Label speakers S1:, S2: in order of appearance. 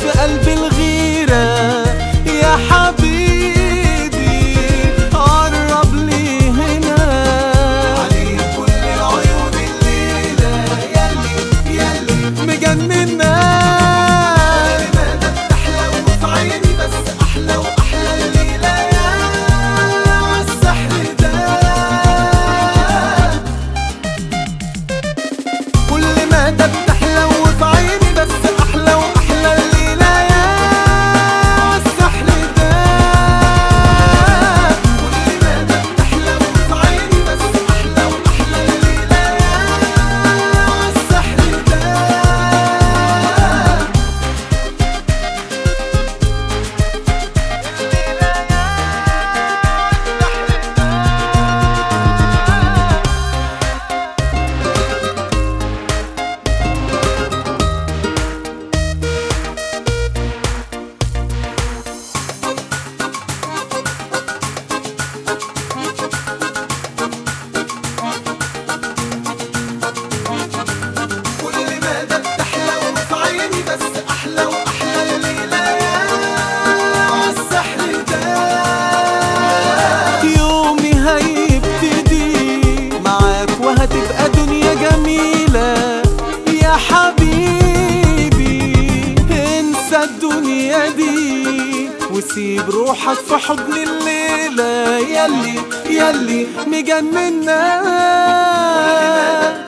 S1: في قلب الغيرة يا حبيبي قرب لي هنا عليك كل عيون الليلة ياللي ياللي مجننا لماذا بتحلى وفي عيني بس أحلى وأحلى الليلة يا عالسحر ده كل ما ده بتحلى وفي عيني بس أحلى وأحلى الليلة يا عالسحر ده كل ما ده بتحلى وفي عيني بس أحلى وأحلى الليلة يا عالسحر ده كل ما ده بتحلى وفي عيني بس أحلى وأحلى الليلة يا عالسحر ده يومي هيبتدي معاك وهتبقى دنيا جميلة يا حبيبي انسى الدنيا دي وسيب روحك في حضن الليلة ياللي ياللي مجننا